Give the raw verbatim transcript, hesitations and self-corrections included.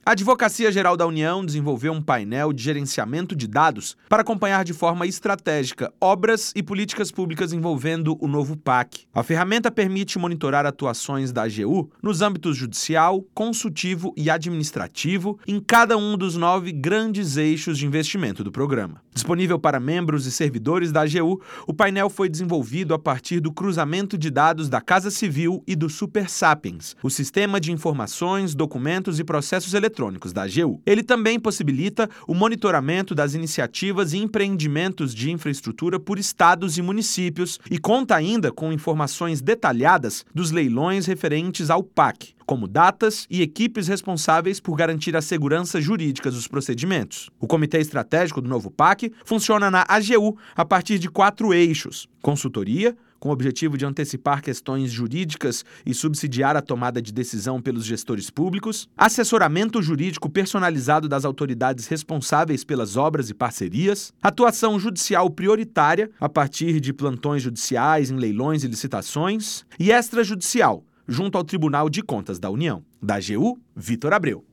A Advocacia Geral da União desenvolveu um painel de gerenciamento de dados para acompanhar de forma estratégica obras e políticas públicas envolvendo o novo P A C. A ferramenta permite monitorar atuações da A G U nos âmbitos judicial, consultivo e administrativo em cada um dos nove grandes eixos de investimento do programa. Disponível para membros e servidores da A G U, o painel foi desenvolvido a partir do cruzamento de dados da Casa Civil e do Super Sapiens, o sistema de informações, documentos e processos eletrônicos eletrônicos da A G U. Ele também possibilita o monitoramento das iniciativas e empreendimentos de infraestrutura por estados e municípios e conta ainda com informações detalhadas dos leilões referentes ao P A C, como datas e equipes responsáveis por garantir a segurança jurídica dos procedimentos. O Comitê Estratégico do novo P A C funciona na A G U a partir de quatro eixos: consultoria, com o objetivo de antecipar questões jurídicas e subsidiar a tomada de decisão pelos gestores públicos; assessoramento jurídico personalizado das autoridades responsáveis pelas obras e parcerias; atuação judicial prioritária, a partir de plantões judiciais em leilões e licitações; e extrajudicial, junto ao Tribunal de Contas da União. Da A G U, Vitor Abreu.